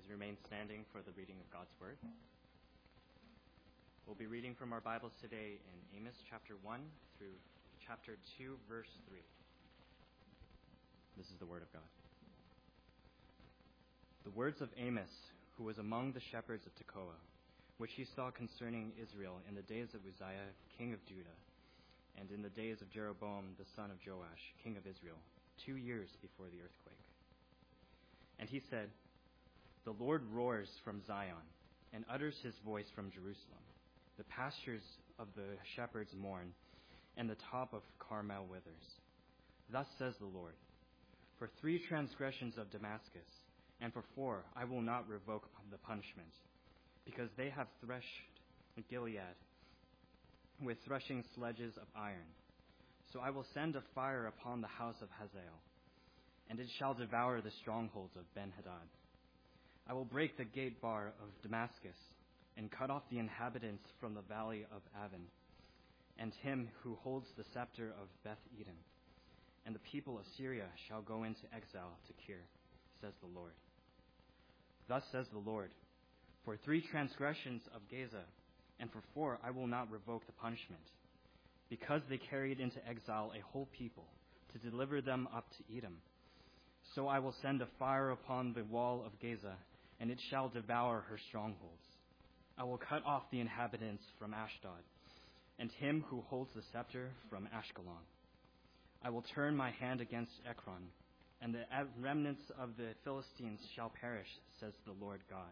remain standing for the reading of God's Word. We'll be reading from our Bibles today in Amos chapter 1 through chapter 2, verse 3. This is the Word of God. The words of Amos, who was among the shepherds of Tekoa, which he saw concerning Israel in the days of Uzziah, king of Judah, and in the days of Jeroboam, the son of Joash, king of Israel, 2 years before the earthquake. And he said, "The Lord roars from Zion and utters his voice from Jerusalem. The pastures of the shepherds mourn, and the top of Carmel withers. Thus says the Lord, for 3 transgressions of Damascus, and for 4 I will not revoke the punishment, because they have threshed Gilead with threshing sledges of iron. So I will send a fire upon the house of Hazael, and it shall devour the strongholds of Ben-Hadad. I will break the gate bar of Damascus, and cut off the inhabitants from the valley of Avon, and him who holds the scepter of Beth-Eden. And the people of Syria shall go into exile to Kir, says the Lord. Thus says the Lord, for 3 transgressions of Gaza, and for 4 I will not revoke the punishment, because they carried into exile a whole people, to deliver them up to Edom. So I will send a fire upon the wall of Gaza, and it shall devour her strongholds. I will cut off the inhabitants from Ashdod, and him who holds the scepter from Ashkelon. I will turn my hand against Ekron, and the remnants of the Philistines shall perish, says the Lord God.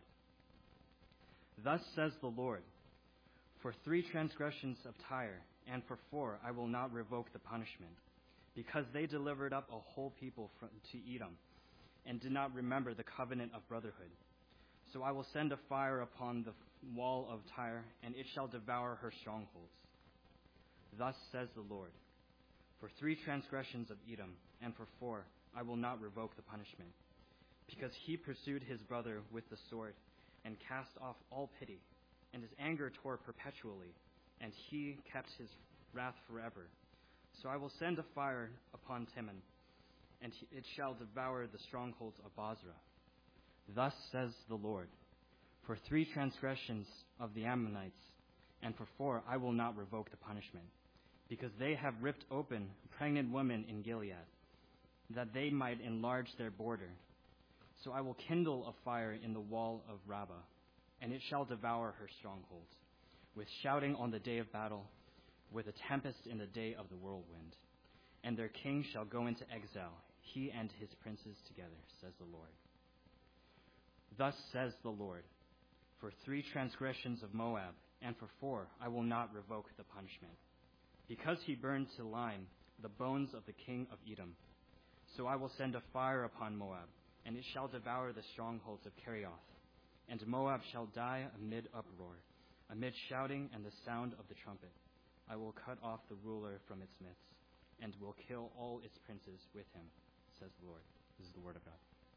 Thus says the Lord, for 3 transgressions of Tyre, and for 4 I will not revoke the punishment, because they delivered up a whole people to Edom, and did not remember the covenant of brotherhood. So I will send a fire upon the wall of Tyre, and it shall devour her strongholds. Thus says the Lord, for 3 transgressions of Edom, and for 4 I will not revoke the punishment, because he pursued his brother with the sword, and cast off all pity, and his anger tore perpetually, and he kept his wrath forever. So I will send a fire upon Timon, and it shall devour the strongholds of Bozrah. Thus says the Lord, for 3 transgressions of the Ammonites, and for 4 I will not revoke the punishment, because they have ripped open pregnant women in Gilead, that they might enlarge their border. So I will kindle a fire in the wall of Rabbah, and it shall devour her strongholds, with shouting on the day of battle, with a tempest in the day of the whirlwind. And their king shall go into exile, he and his princes together, says the Lord. Thus says the Lord, for 3 transgressions of Moab, and for 4 I will not revoke the punishment, because he burned to lime the bones of the king of Edom. So I will send a fire upon Moab, and it shall devour the strongholds of Kerioth. And Moab shall die amid uproar, amid shouting and the sound of the trumpet. I will cut off the ruler from its midst, and will kill all its princes with him, says the Lord. This is the word of God.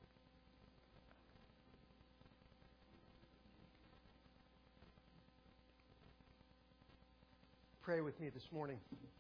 Pray with me this morning.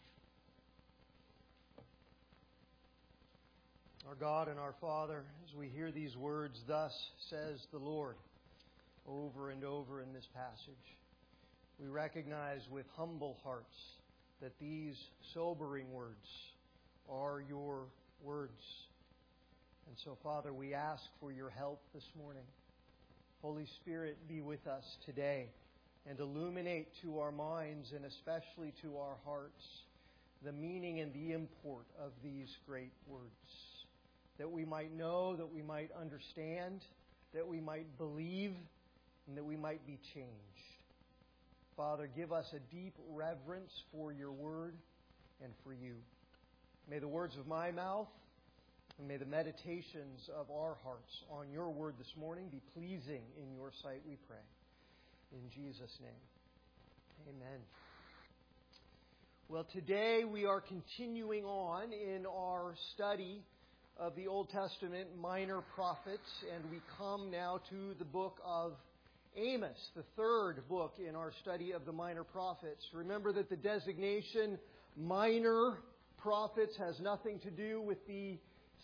Our God and our Father, as we hear these words, thus says the Lord, over and over in this passage, we recognize with humble hearts that these sobering words are your words. And so, Father, we ask for your help this morning. Holy Spirit, be with us today and illuminate to our minds and especially to our hearts the meaning and the import of these great words, that we might know, that we might understand, that we might believe, and that we might be changed. Father, give us a deep reverence for your word and for you. May the words of my mouth and may the meditations of our hearts on your word this morning be pleasing in your sight, we pray. In Jesus' name, amen. Well, today we are continuing on in our study of the Old Testament minor prophets, and we come now to the book of Amos, the 3rd book in our study of the minor prophets. Remember that the designation minor prophets has nothing to do with the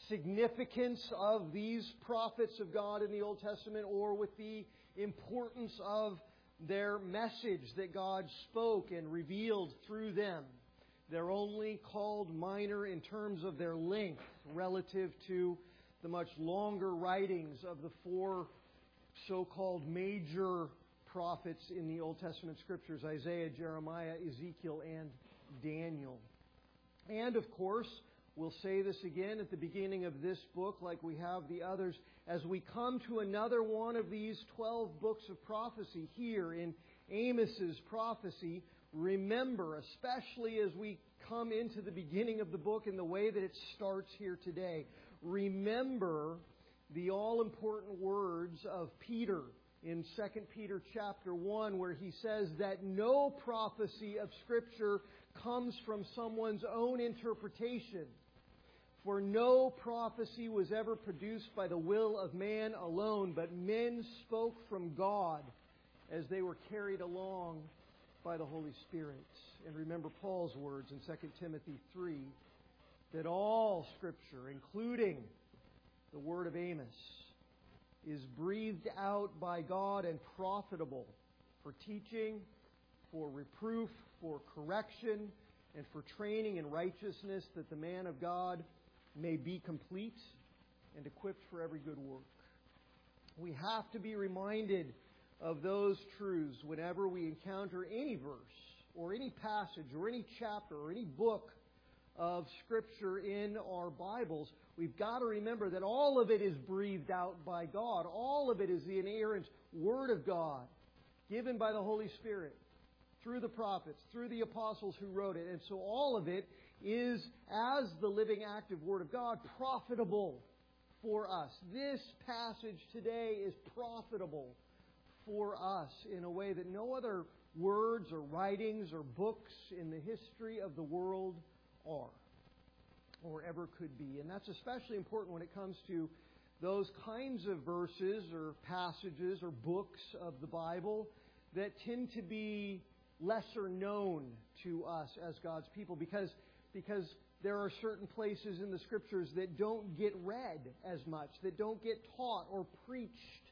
significance of these prophets of God in the Old Testament or with the importance of their message that God spoke and revealed through them. They're only called minor in terms of their length relative to the much longer writings of the four so-called major prophets in the Old Testament Scriptures: Isaiah, Jeremiah, Ezekiel, and Daniel. And of course, we'll say this again at the beginning of this book, like we have the others, as we come to another one of these 12 books of prophecy here in Amos's prophecy, remember, especially as we come into the beginning of the book in the way that it starts here today, remember the all-important words of Peter in 2 Peter chapter 1, where he says that no prophecy of Scripture comes from someone's own interpretation. For no prophecy was ever produced by the will of man alone, but men spoke from God as they were carried along by the Holy Spirit. And remember Paul's words in 2 Timothy 3, that all Scripture, including the word of Amos, is breathed out by God and profitable for teaching, for reproof, for correction, and for training in righteousness, that the man of God may be complete and equipped for every good work. We have to be reminded of those truths whenever we encounter any verse or any passage or any chapter or any book of Scripture in our Bibles. We've got to remember that all of it is breathed out by God. All of it is the inerrant Word of God, given by the Holy Spirit, through the prophets, through the apostles who wrote it. And so all of it is, as the living, active Word of God, profitable for us. This passage today is profitable for us in a way that no other words or writings or books in the history of the world are or ever could be. And that's especially important when it comes to those kinds of verses or passages or books of the Bible that tend to be lesser known to us as God's people, because there are certain places in the Scriptures that don't get read as much, that don't get taught or preached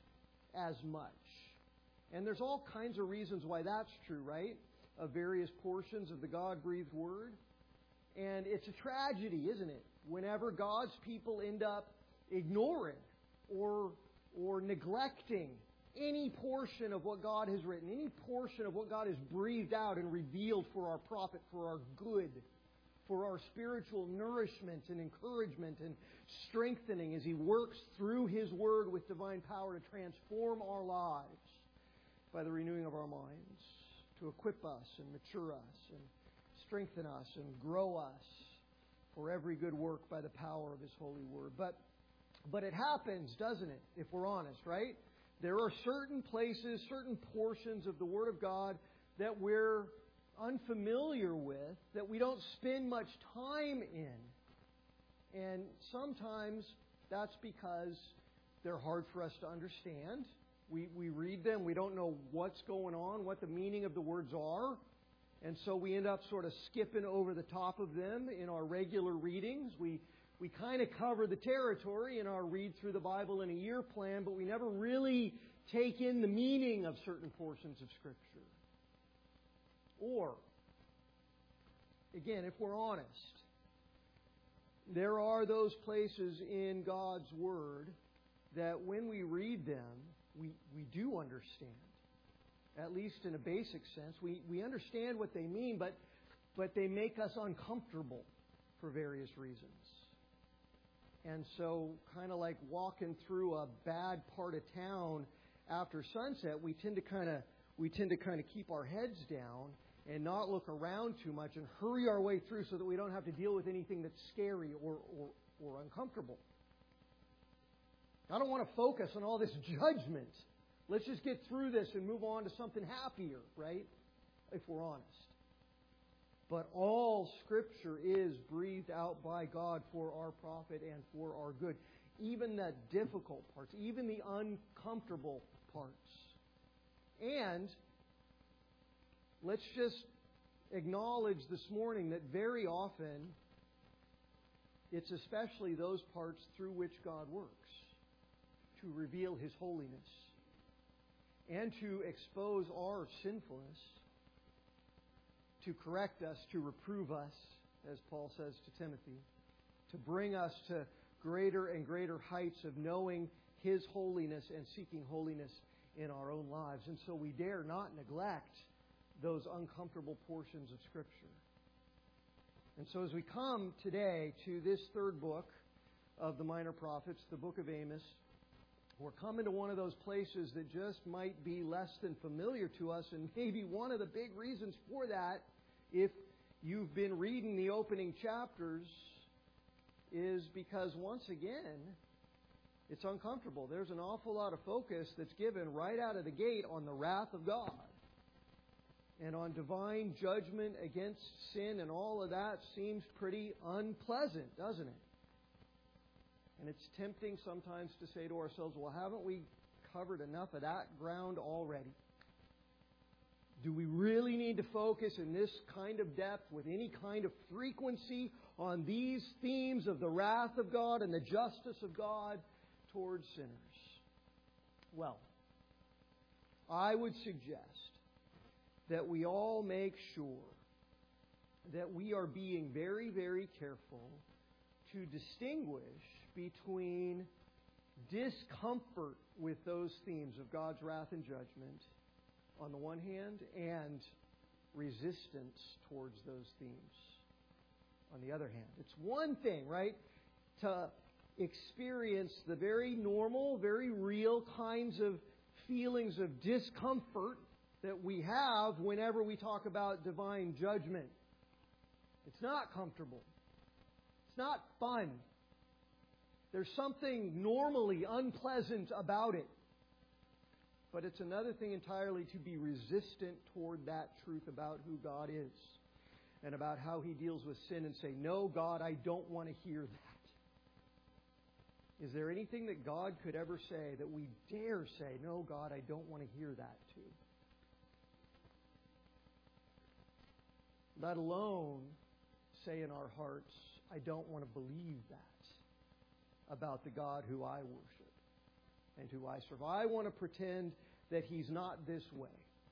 as much. And there's all kinds of reasons why that's true, right? Of various portions of the God-breathed Word. And it's a tragedy, isn't it? Whenever God's people end up ignoring or neglecting any portion of what God has written, any portion of what God has breathed out and revealed for our profit, for our good, for our spiritual nourishment and encouragement and strengthening as He works through His Word with divine power to transform our lives by the renewing of our minds, to equip us and mature us and strengthen us and grow us for every good work by the power of His holy Word. But it happens, doesn't it, if we're honest, right? There are certain places, certain portions of the Word of God that we're unfamiliar with, that we don't spend much time in. And sometimes that's because they're hard for us to understand. We read them, we don't know what's going on, what the meaning of the words are. And so we end up sort of skipping over the top of them in our regular readings. We kind of cover the territory in our read through the Bible in a year plan, but we never really take in the meaning of certain portions of Scripture. Or, again, if we're honest, there are those places in God's Word that when we read them, we do understand. At least in a basic sense. We understand what they mean, but they make us uncomfortable for various reasons. And so, kind of like walking through a bad part of town after sunset, we tend to kind of keep our heads down and not look around too much and hurry our way through so that we don't have to deal with anything that's scary or uncomfortable. I don't want to focus on all this judgment. Let's just get through this and move on to something happier, right? If we're honest. But all Scripture is breathed out by God for our profit and for our good. Even the difficult parts, even the uncomfortable parts. And let's just acknowledge this morning that very often it's especially those parts through which God works to reveal His holiness and to expose our sinfulness, to correct us, to reprove us, as Paul says to Timothy, to bring us to greater and greater heights of knowing His holiness and seeking holiness in our own lives. And so we dare not neglect those uncomfortable portions of Scripture. And so as we come today to this third book of the Minor Prophets, the book of Amos, we're coming to one of those places that just might be less than familiar to us, and maybe one of the big reasons for that, if you've been reading the opening chapters, is because once again, it's uncomfortable. There's an awful lot of focus that's given right out of the gate on the wrath of God and on divine judgment against sin, and all of that seems pretty unpleasant, doesn't it? And it's tempting sometimes to say to ourselves, well, haven't we covered enough of that ground already? Do we really need to focus in this kind of depth, with any kind of frequency, on these themes of the wrath of God and the justice of God towards sinners? Well, I would suggest that we all make sure that we are being very, very careful to distinguish between discomfort with those themes of God's wrath and judgment on the one hand, and resistance towards those themes on the other hand. It's one thing, right, to experience the very normal, very real kinds of feelings of discomfort that we have whenever we talk about divine judgment. It's not comfortable. It's not fun. There's something normally unpleasant about it. But it's another thing entirely to be resistant toward that truth about who God is and about how He deals with sin, and say, no, God, I don't want to hear that. Is there anything that God could ever say that we dare say, no, God, I don't want to hear that to? Let alone say in our hearts, I don't want to believe that about the God who I worship and who I serve. I want to pretend that He's not this way.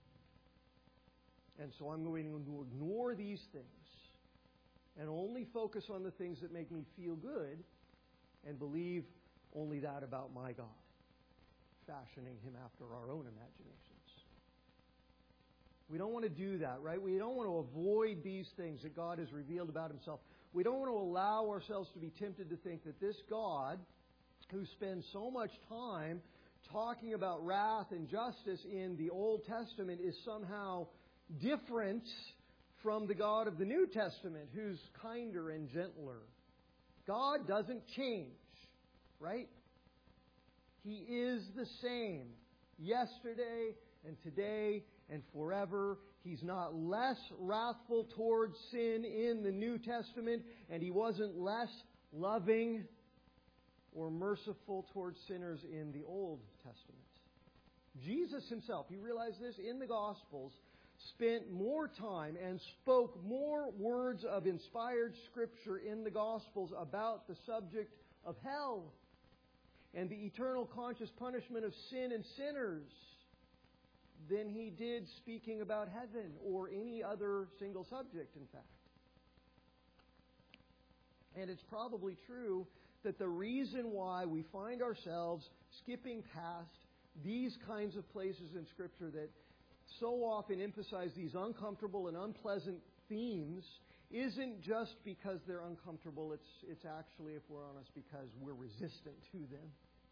And so I'm going to ignore these things and only focus on the things that make me feel good and believe only that about my God, fashioning Him after our own imaginations. We don't want to do that, right? We don't want to avoid these things that God has revealed about Himself. We don't want to allow ourselves to be tempted to think that this God, who spends so much time talking about wrath and justice in the Old Testament, is somehow different from the God of the New Testament, who's kinder and gentler. God doesn't change, right? He is the same yesterday and today and forever. He's not less wrathful towards sin in the New Testament, and He wasn't less loving or merciful towards sinners in the Old Testament. Jesus Himself, you realize this, in the Gospels, spent more time and spoke more words of inspired Scripture in the Gospels about the subject of hell and the eternal conscious punishment of sin and sinners than He did speaking about heaven or any other single subject, in fact. And it's probably true that the reason why we find ourselves skipping past these kinds of places in Scripture that so often emphasize these uncomfortable and unpleasant themes isn't just because they're uncomfortable. It's actually, if we're honest, because we're resistant to them.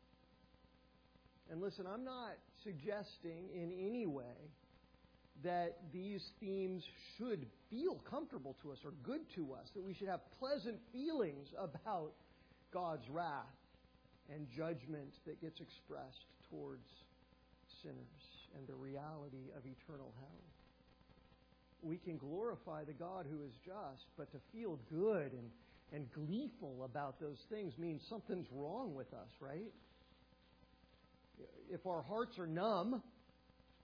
And listen, I'm not suggesting in any way that these themes should feel comfortable to us or good to us, that we should have pleasant feelings about God's wrath and judgment that gets expressed towards sinners and the reality of eternal hell. We can glorify the God who is just, but to feel good and gleeful about those things means something's wrong with us, right? If our hearts are numb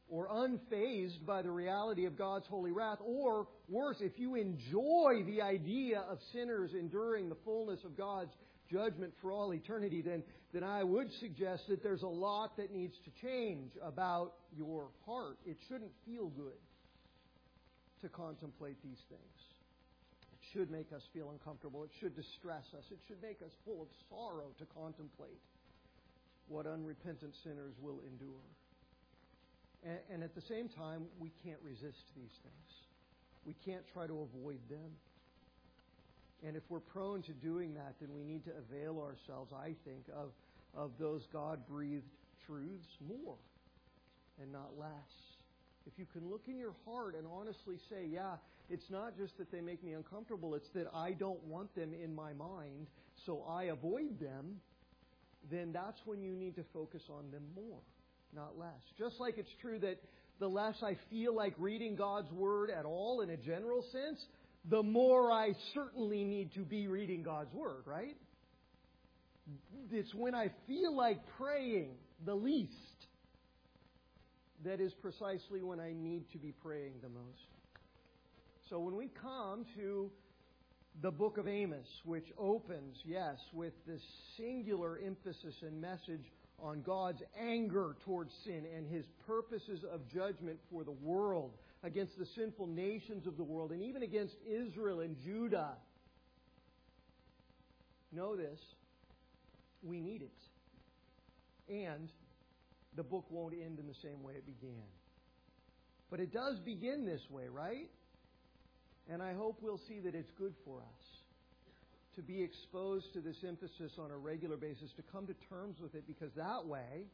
or unfazed by the reality of God's holy wrath, or worse, if you enjoy the idea of sinners enduring the fullness of God's judgment for all eternity, then I would suggest that there's a lot that needs to change about your heart. It shouldn't feel good to contemplate these things. It should make us feel uncomfortable. It should distress us. It should make us full of sorrow to contemplate what unrepentant sinners will endure. And at the same time, we can't resist these things. We can't try to avoid them. And if we're prone to doing that, then we need to avail ourselves, I think, of those God-breathed truths more and not less. If you can look in your heart and honestly say, yeah, it's not just that they make me uncomfortable, it's that I don't want them in my mind, so I avoid them, then that's when you need to focus on them more, not less. Just like it's true that the less I feel like reading God's Word at all in a general sense, the more I certainly need to be reading God's Word, right? It's when I feel like praying the least that is precisely when I need to be praying the most. So when we come to the book of Amos, which opens, yes, with this singular emphasis and message on God's anger towards sin and His purposes of judgment for the world, against the sinful nations of the world, and even against Israel and Judah. Know this, we need it. And the book won't end in the same way it began. But it does begin this way, right? And I hope we'll see that it's good for us to be exposed to this emphasis on a regular basis, to come to terms with it, because that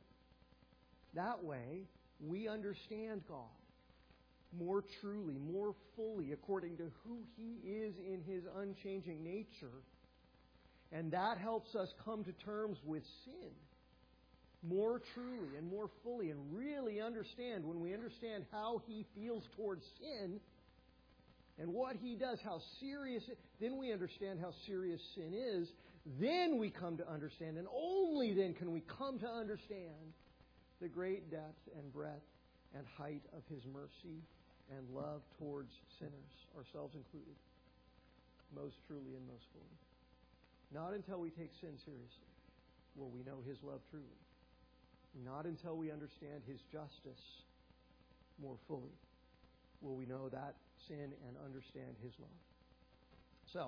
way, we understand God more truly, more fully, according to who He is in His unchanging nature. And that helps us come to terms with sin more truly and more fully, and really understand, when we understand how He feels towards sin and what He does, how serious it, then we understand how serious sin is. Then we come to understand, and only then can we come to understand the great depth and breadth and height of His mercy and love towards sinners, ourselves included, most truly and most fully. Not until we take sin seriously will we know His love truly. Not until we understand His justice more fully will we know that sin and understand His love. So,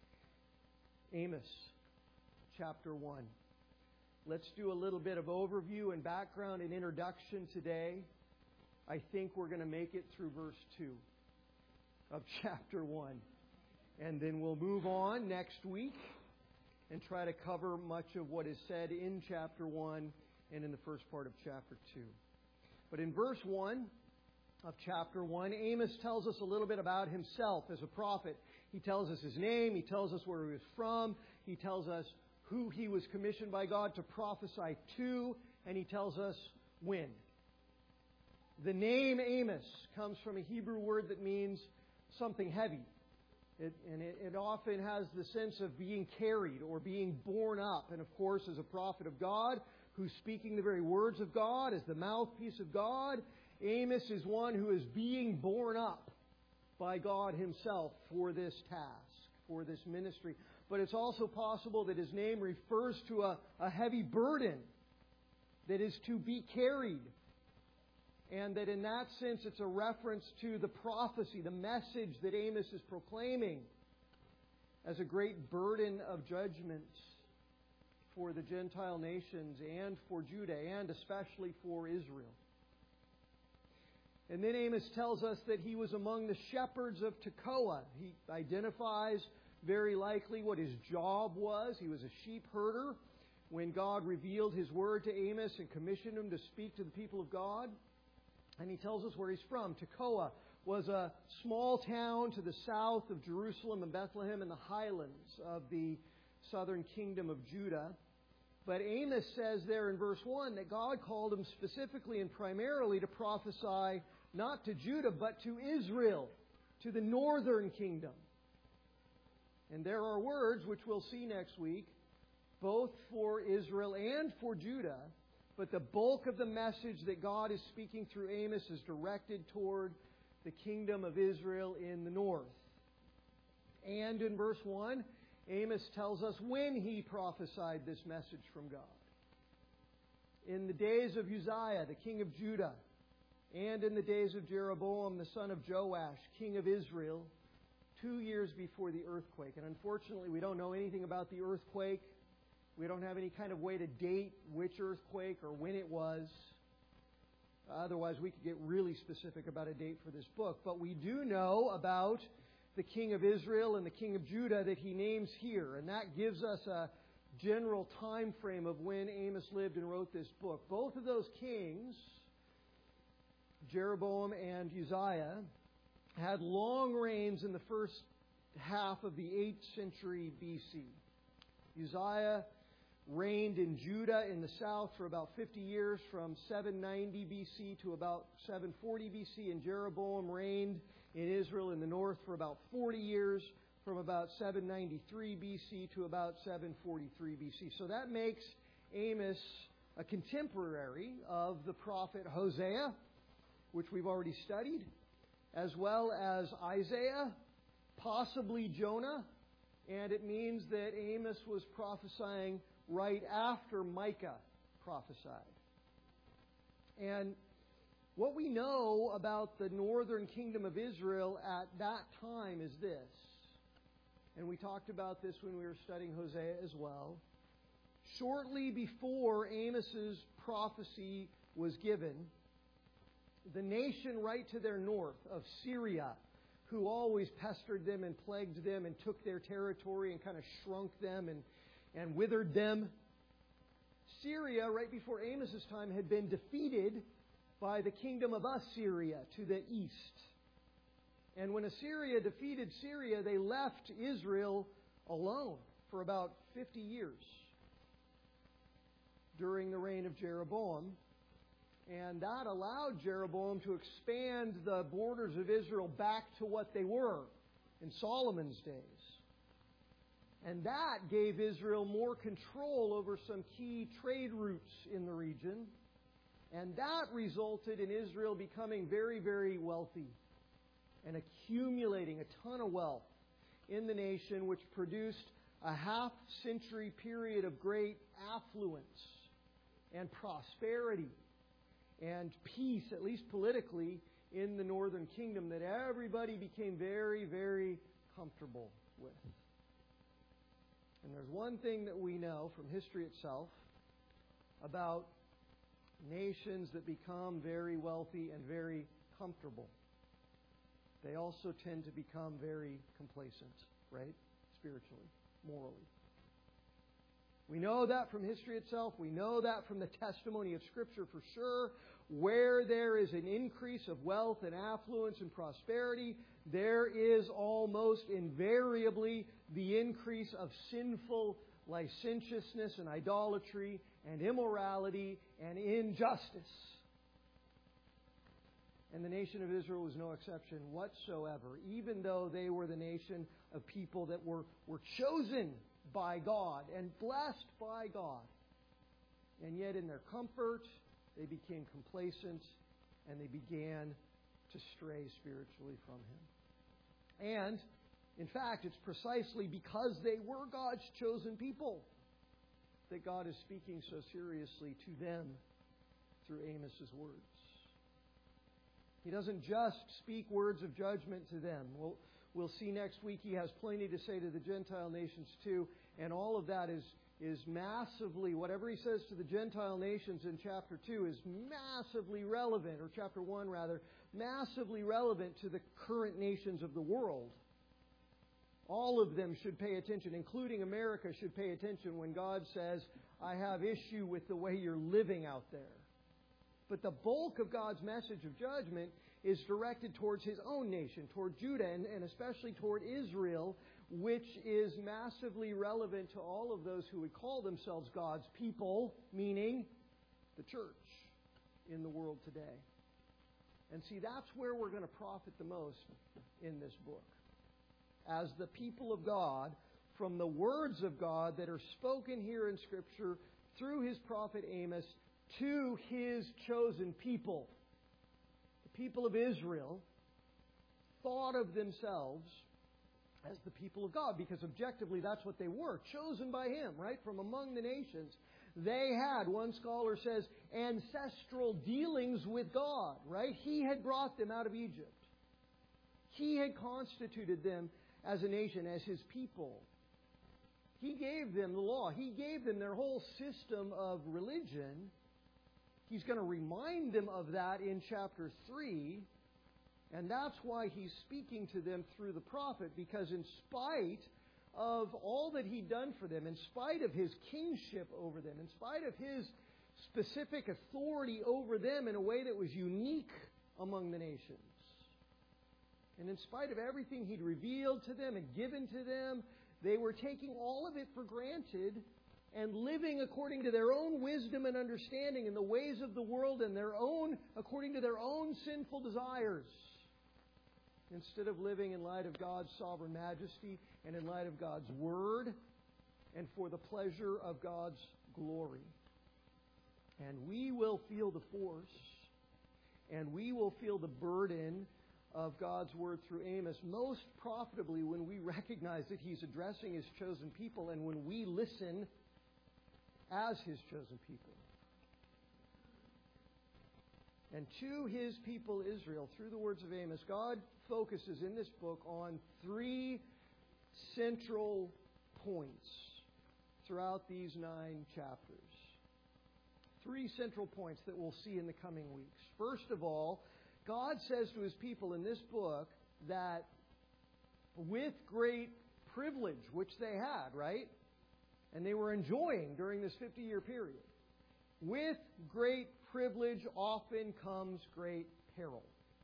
Amos, chapter 1. Let's do a little bit of overview and background and introduction today. I think we're going to make it through verse 2 of chapter 1. And then we'll move on next week and try to cover much of what is said in chapter 1 and in the first part of chapter 2. But in verse 1 of chapter 1, Amos tells us a little bit about himself as a prophet. He tells us his name, he tells us where he was from, he tells us who he was commissioned by God to prophesy to, and he tells us when. The name Amos comes from a Hebrew word that means something heavy. It often has the sense of being carried or being borne up. And of course, as a prophet of God, who's speaking the very words of God, as the mouthpiece of God, Amos is one who is being borne up by God Himself for this task, for this ministry. But it's also possible that his name refers to a heavy burden that is to be carried. And that in that sense, it's a reference to the prophecy, the message that Amos is proclaiming as a great burden of judgment for the Gentile nations and for Judah, and especially for Israel. And then Amos tells us that he was among the shepherds of Tekoa. He identifies very likely what his job was. He was a sheep herder when God revealed His word to Amos and commissioned him to speak to the people of God. And he tells us where he's from. Tekoa was a small town to the south of Jerusalem and Bethlehem in the highlands of the southern kingdom of Judah. But Amos says there in verse 1 that God called him specifically and primarily to prophesy not to Judah, but to Israel, to the northern kingdom. And there are words, which we'll see next week, both for Israel and for Judah. But the bulk of the message that God is speaking through Amos is directed toward the kingdom of Israel in the north. And in verse 1, Amos tells us when he prophesied this message from God. In the days of Uzziah, the king of Judah, and in the days of Jeroboam, the son of Joash, king of Israel, 2 years before the earthquake. And unfortunately, we don't know anything about the earthquake. We don't have any kind of way to date which earthquake or when it was. Otherwise, we could get really specific about a date for this book. But we do know about the king of Israel and the king of Judah that he names here. And that gives us a general time frame of when Amos lived and wrote this book. Both of those kings, Jeroboam and Uzziah, had long reigns in the first half of the 8th century BC. Uzziah reigned in Judah in the south for about 50 years, from 790 BC to about 740 BC, and Jeroboam reigned in Israel in the north for about 40 years, from about 793 BC to about 743 BC. So that makes Amos a contemporary of the prophet Hosea, which we've already studied, as well as Isaiah, possibly Jonah, and it means that Amos was prophesying right after Micah prophesied. And what we know about the northern kingdom of Israel at that time is this, and we talked about this when we were studying Hosea as well. Shortly before Amos's prophecy was given, the nation right to their north of Syria, who always pestered them and plagued them and took their territory and kind of shrunk them and withered them. Syria, right before Amos's time, had been defeated by the kingdom of Assyria to the east. And when Assyria defeated Syria, they left Israel alone for about 50 years during the reign of Jeroboam. And that allowed Jeroboam to expand the borders of Israel back to what they were in Solomon's days. And that gave Israel more control over some key trade routes in the region. And that resulted in Israel becoming very, very wealthy and accumulating a ton of wealth in the nation, which produced a half-century period of great affluence and prosperity and peace, at least politically, in the northern kingdom that everybody became very, very comfortable with. And there's one thing that we know from history itself about nations that become very wealthy and very comfortable. They also tend to become very complacent, right? Spiritually, morally. We know that from history itself. We know that from the testimony of Scripture for sure. Where there is an increase of wealth and affluence and prosperity, there is almost invariably the increase of sinful licentiousness and idolatry and immorality and injustice. And the nation of Israel was no exception whatsoever, even though they were the nation of people that were chosen by God and blessed by God. And yet in their comfort, they became complacent and they began to stray spiritually from Him. And, in fact, it's precisely because they were God's chosen people that God is speaking so seriously to them through Amos's words. He doesn't just speak words of judgment to them. We'll see next week He has plenty to say to the Gentile nations too, and all of that is massively, whatever He says to the Gentile nations in chapter 2 is massively relevant, or chapter 1 rather, massively relevant to the current nations of the world. All of them should pay attention, including America should pay attention when God says, I have issue with the way you're living out there. But the bulk of God's message of judgment is directed towards His own nation, toward Judah, and especially toward Israel, which is massively relevant to all of those who would call themselves God's people, meaning the church in the world today. And see, that's where we're going to profit the most in this book. As the people of God, from the words of God that are spoken here in Scripture through His prophet Amos to His chosen people. The people of Israel thought of themselves as the people of God, because objectively that's what they were, chosen by Him, right? From among the nations. They had, one scholar says, ancestral dealings with God, right? He had brought them out of Egypt. He had constituted them as a nation, as His people. He gave them the law. He gave them their whole system of religion. He's going to remind them of that in chapter 3. And that's why He's speaking to them through the prophet, because in spite of all that He'd done for them, in spite of His kingship over them, in spite of His specific authority over them in a way that was unique among the nations, and in spite of everything He'd revealed to them and given to them, they were taking all of it for granted and living according to their own wisdom and understanding in the ways of the world and according to their own sinful desires, instead of living in light of God's sovereign majesty and in light of God's Word and for the pleasure of God's glory. And we will feel the force and we will feel the burden of God's Word through Amos most profitably when we recognize that He's addressing His chosen people and when we listen as His chosen people. And to His people Israel, through the words of Amos, God focuses in this book on 3 central points throughout these 9 chapters. 3 central points that we'll see in the coming weeks. First of all, God says to His people in this book that with great privilege, which they had, right? And they were enjoying during this 50-year period. With great privilege often comes great peril.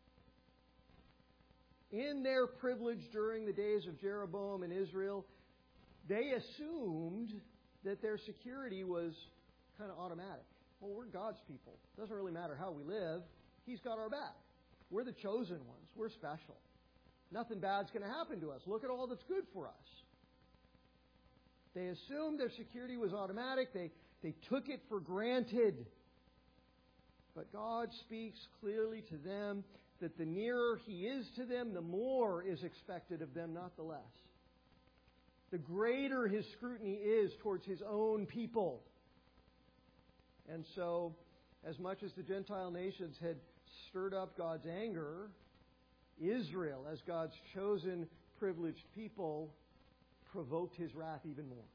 In their privilege during the days of Jeroboam and Israel, they assumed that their security was kind of automatic. Well, we're God's people. It doesn't really matter how we live. He's got our back. We're the chosen ones. We're special. Nothing bad's going to happen to us. Look at all that's good for us. They assumed their security was automatic. They took it for granted. But God speaks clearly to them that the nearer He is to them, the more is expected of them, not the less. The greater His scrutiny is towards His own people. And so, as much as the Gentile nations had stirred up God's anger, Israel, as God's chosen, privileged people, provoked His wrath even more.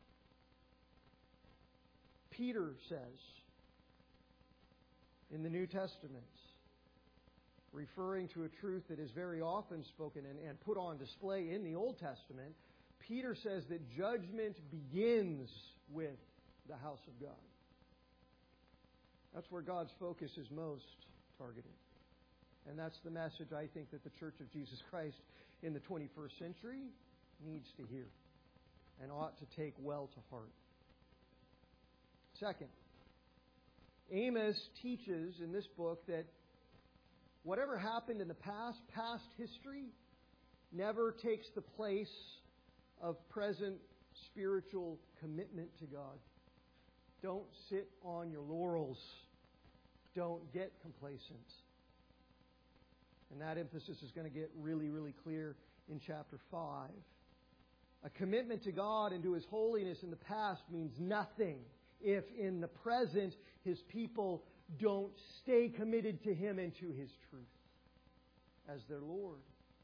Peter says in the New Testament, referring to a truth that is very often spoken and put on display in the Old Testament, Peter says that judgment begins with the house of God. That's where God's focus is most targeted. And that's the message I think that the Church of Jesus Christ in the 21st century needs to hear and ought to take well to heart. Second, Amos teaches in this book that whatever happened in the past history, never takes the place of present spiritual commitment to God. Don't sit on your laurels. Don't get complacent. And that emphasis is going to get really, really clear in chapter 5. A commitment to God and to His holiness in the past means nothing if in the present His people don't stay committed to Him and to His truth as their Lord.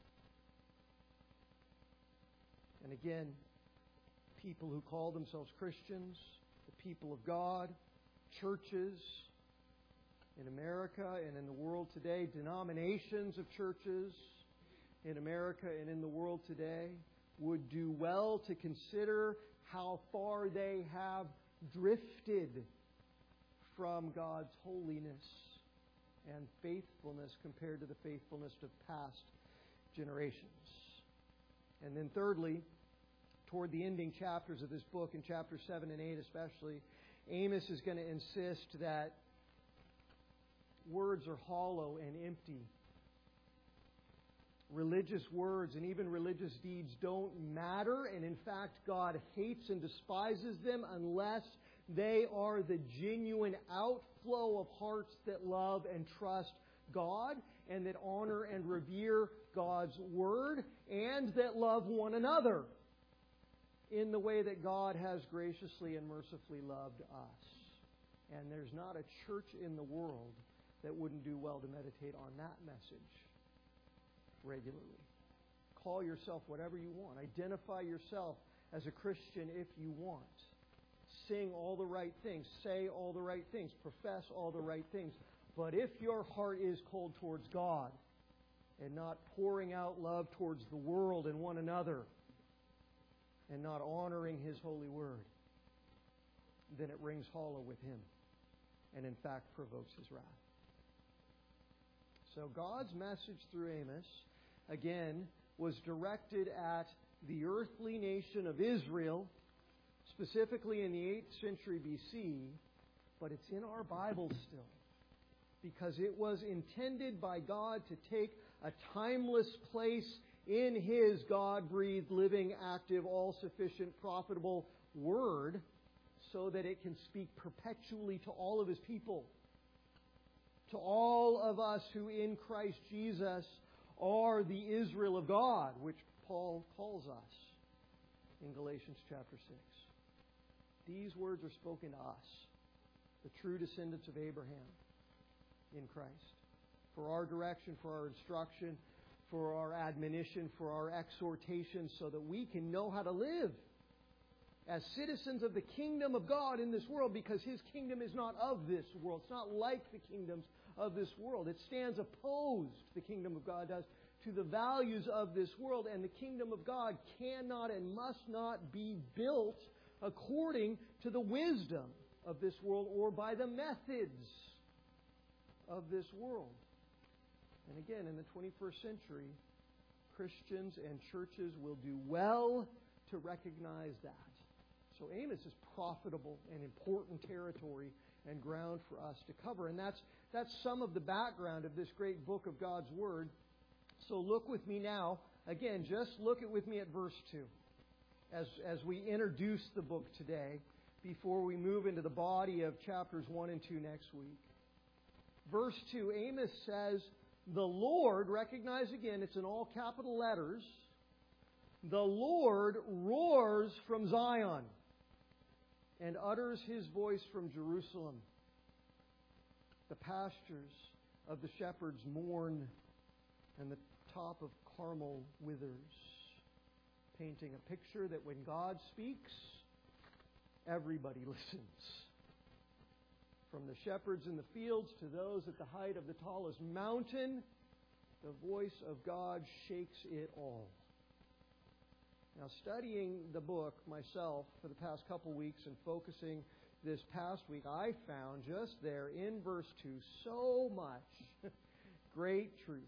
And again, people who call themselves Christians, the people of God, churches in America and in the world today, denominations of churches in America and in the world today, would do well to consider how far they have drifted from God's holiness and faithfulness compared to the faithfulness of past generations. And then thirdly, toward the ending chapters of this book, in chapters 7 and 8 especially, Amos is going to insist that words are hollow and empty. Religious words and even religious deeds don't matter, and in fact, God hates and despises them unless They are the genuine outflow of hearts that love and trust God and that honor and revere God's Word and that love one another in the way that God has graciously and mercifully loved us. And there's not a church in the world that wouldn't do well to meditate on that message regularly. Call yourself whatever you want. Identify yourself as a Christian if you want. Sing all the right things. Say all the right things. Profess all the right things. But if your heart is cold towards God and not pouring out love towards the world and one another and not honoring His holy word, then it rings hollow with Him and in fact provokes His wrath. So God's message through Amos, again, was directed at the earthly nation of Israel, specifically in the 8th century BC, but it's in our Bible still, because it was intended by God to take a timeless place in His God-breathed, living, active, all-sufficient, profitable Word so that it can speak perpetually to all of His people, to all of us who in Christ Jesus are the Israel of God, which Paul calls us in Galatians chapter 6. These words are spoken to us, the true descendants of Abraham in Christ, for our direction, for our instruction, for our admonition, for our exhortation, so that we can know how to live as citizens of the kingdom of God in this world, because His kingdom is not of this world. It's not like the kingdoms of this world. It stands opposed, the kingdom of God does, to the values of this world. And the kingdom of God cannot and must not be built according to the wisdom of this world or by the methods of this world. And again, in the 21st century, Christians and churches will do well to recognize that. So Amos is profitable and important territory and ground for us to cover. And that's some of the background of this great book of God's Word. So look with me now. Again, just look with me at verse 2 as we introduce the book today before we move into the body of chapters 1 and 2 next week. Verse 2, Amos says, "The Lord," recognize again, it's in all capital letters, "the Lord roars from Zion and utters His voice from Jerusalem. The pastures of the shepherds mourn, and the top of Carmel withers," painting a picture that when God speaks, everybody listens. From the shepherds in the fields to those at the height of the tallest mountain, the voice of God shakes it all. Now, studying the book myself for the past couple weeks and focusing this past week, I found just there in verse 2 so much great truth,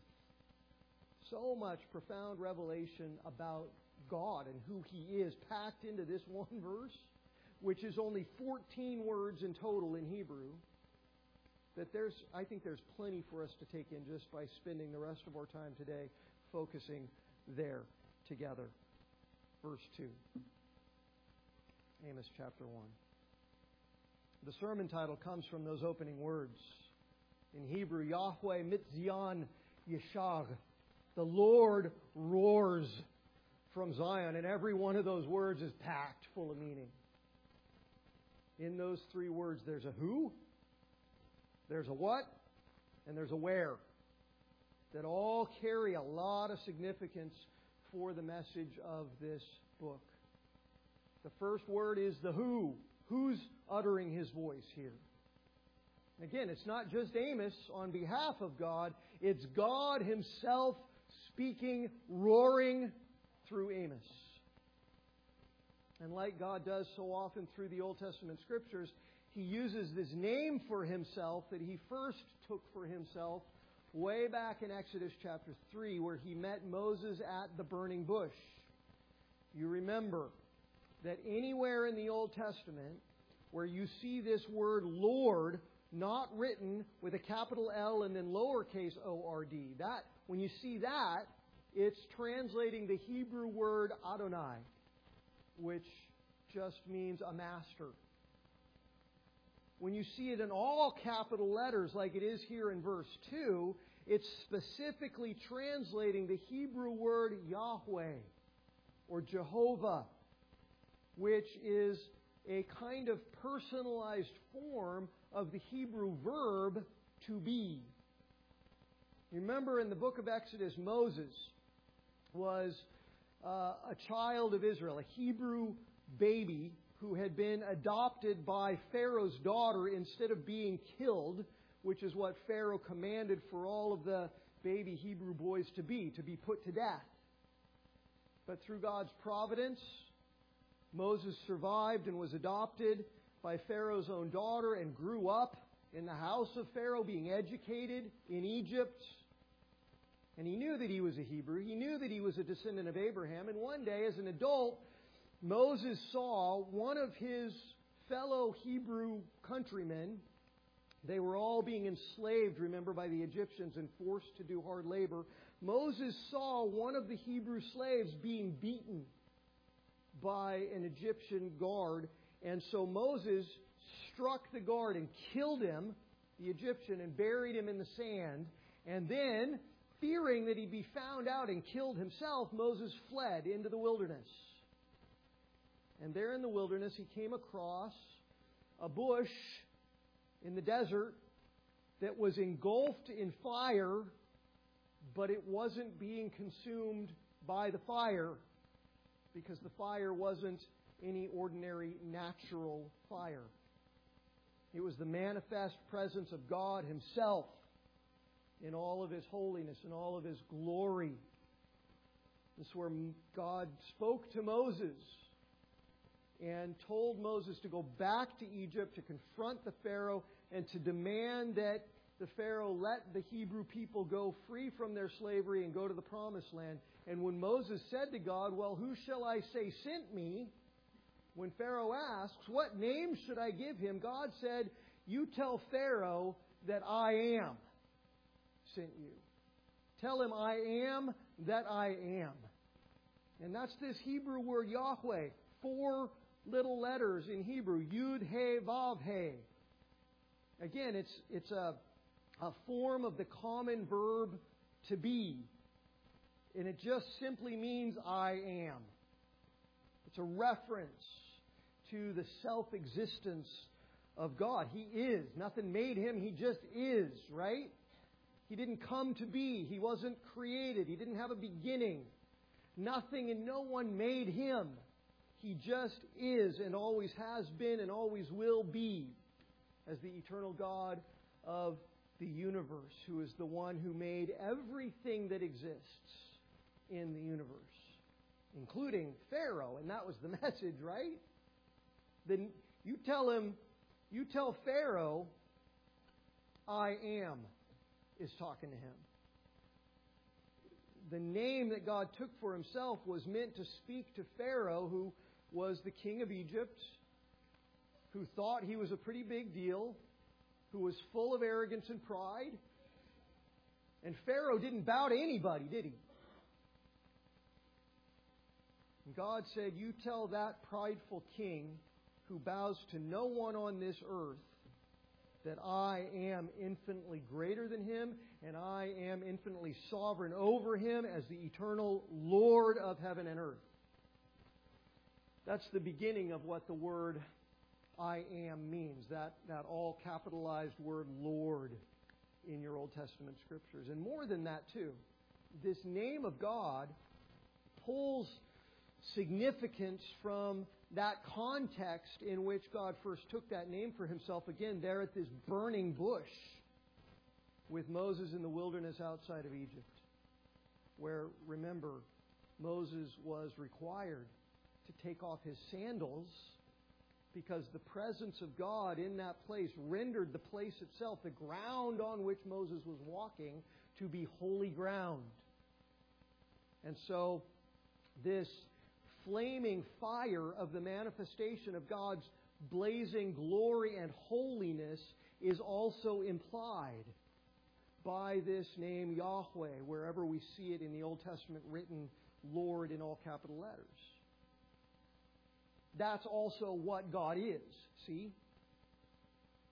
so much profound revelation about God and who He is packed into this one verse, which is only 14 words in total in Hebrew, that I think there's plenty for us to take in just by spending the rest of our time today focusing there together. Verse 2. Amos chapter 1. The sermon title comes from those opening words. In Hebrew, Yahweh Mitzion Yeshag. The Lord roars from Zion. And every one of those words is packed full of meaning. In those three words, there's a who, there's a what, and there's a where, that all carry a lot of significance for the message of this book. The first word is the who. Who's uttering his voice here? Again, it's not just Amos on behalf of God. It's God Himself speaking, roaring through Amos. And like God does so often through the Old Testament Scriptures, He uses this name for Himself that He first took for Himself way back in Exodus chapter 3, where He met Moses at the burning bush. You remember that anywhere in the Old Testament where you see this word Lord not written with a capital L and then lowercase O-R-D, that when you see that, it's translating the Hebrew word Adonai, which just means a master. when you see it in all capital letters like it is here in verse 2, it's specifically translating the Hebrew word Yahweh or Jehovah, which is a kind of personalized form of the Hebrew verb to be. Remember in the book of Exodus, Moses was a child of Israel, a Hebrew baby who had been adopted by Pharaoh's daughter instead of being killed, which is what Pharaoh commanded for all of the baby Hebrew boys to be put to death. But through God's providence, Moses survived and was adopted by Pharaoh's own daughter and grew up in the house of Pharaoh, being educated in Egypt. And he knew that he was a Hebrew. He knew that he was a descendant of Abraham. And one day, as an adult, Moses saw one of his fellow Hebrew countrymen. They were all being enslaved, remember, by the Egyptians and forced to do hard labor. Moses saw one of the Hebrew slaves being beaten by an Egyptian guard. And so Moses struck the guard and killed him, the Egyptian, and buried him in the sand. And then, fearing that he'd be found out and killed himself, Moses fled into the wilderness. And there in the wilderness, he came across a bush in the desert that was engulfed in fire, but it wasn't being consumed by the fire because the fire wasn't any ordinary natural fire. It was the manifest presence of God Himself in all of His holiness and all of His glory. This is where God spoke to Moses and told Moses to go back to Egypt to confront the Pharaoh and to demand that the Pharaoh let the Hebrew people go free from their slavery and go to the Promised Land. And when Moses said to God, "Well, who shall I say sent me?" When Pharaoh asks, "What name should I give him?" God said, "You tell Pharaoh that I am sent you. Tell him I am that I am." And that's this Hebrew word Yahweh. 4 little letters in Hebrew. Yud, He, Vav, He. Again, it's a form of the common verb to be. And it just simply means I am. It's a reference to the self-existence of God. He is. Nothing made Him. He just is, right? He didn't come to be. He wasn't created. He didn't have a beginning. Nothing and no one made Him. He just is and always has been and always will be as the eternal God of the universe, who is the one who made everything that exists in the universe, including Pharaoh. And that was the message, right? Then you tell Pharaoh, I am, is talking to him. The name that God took for Himself was meant to speak to Pharaoh, who was the king of Egypt, who thought he was a pretty big deal, who was full of arrogance and pride. And Pharaoh didn't bow to anybody, did he? And God said, "You tell that prideful king who bows to no one on this earth that I am infinitely greater than him, and I am infinitely sovereign over him as the eternal Lord of heaven and earth." That's the beginning of what the word I am means, that all capitalized word Lord in your Old Testament scriptures. And more than that too, this name of God pulls significance from that context in which God first took that name for Himself, again, there at this burning bush with Moses in the wilderness outside of Egypt, where, remember, Moses was required to take off his sandals because the presence of God in that place rendered the place itself, the ground on which Moses was walking, to be holy ground. And so this flaming fire of the manifestation of God's blazing glory and holiness is also implied by this name Yahweh, wherever we see it in the Old Testament written Lord in all capital letters. That's also what God is, see?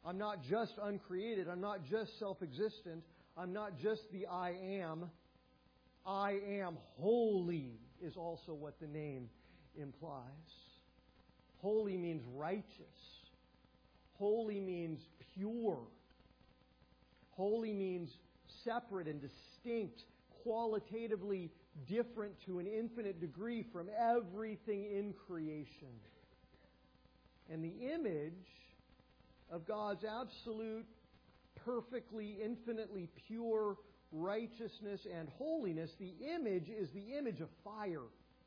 I'm not just uncreated. I'm not just self-existent. I'm not just the I am. I am holy is also what the name implies. Holy means righteous. Holy means pure. Holy means separate and distinct, qualitatively different to an infinite degree from everything in creation. And the image of God's absolute, perfectly, infinitely pure righteousness and holiness, the image is the image of fire.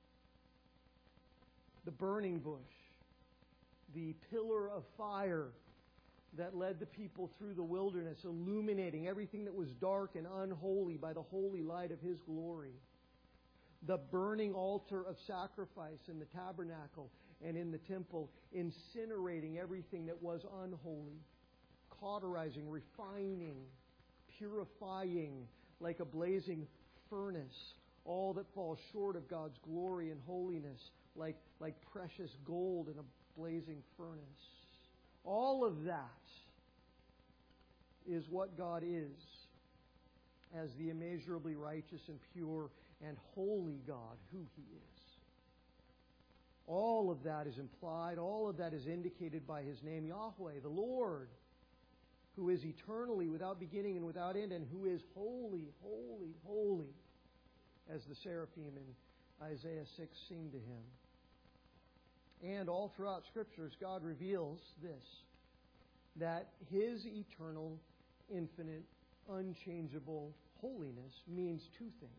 The burning bush, the pillar of fire that led the people through the wilderness, illuminating everything that was dark and unholy by the holy light of His glory. The burning altar of sacrifice in the tabernacle and in the temple, incinerating everything that was unholy, cauterizing, refining, purifying like a blazing furnace, all that falls short of God's glory and holiness, like precious gold in a blazing furnace. All of that is what God is as the immeasurably righteous and pure and holy God, who He is. All of that is implied, all of that is indicated by His name, Yahweh, the Lord, who is eternally without beginning and without end, and who is holy, holy, holy, as the seraphim in Isaiah 6 sing to Him. And all throughout Scriptures, God reveals this, that His eternal, infinite, unchangeable holiness means two things.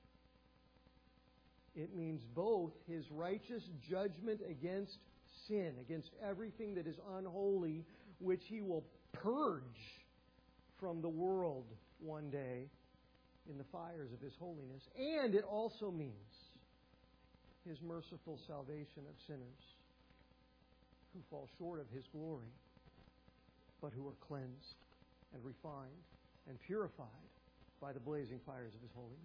It means both His righteous judgment against sin, against everything that is unholy, which He will purge from the world one day in the fires of His holiness. And it also means His merciful salvation of sinners who fall short of His glory, but who are cleansed and refined and purified by the blazing fires of His holiness.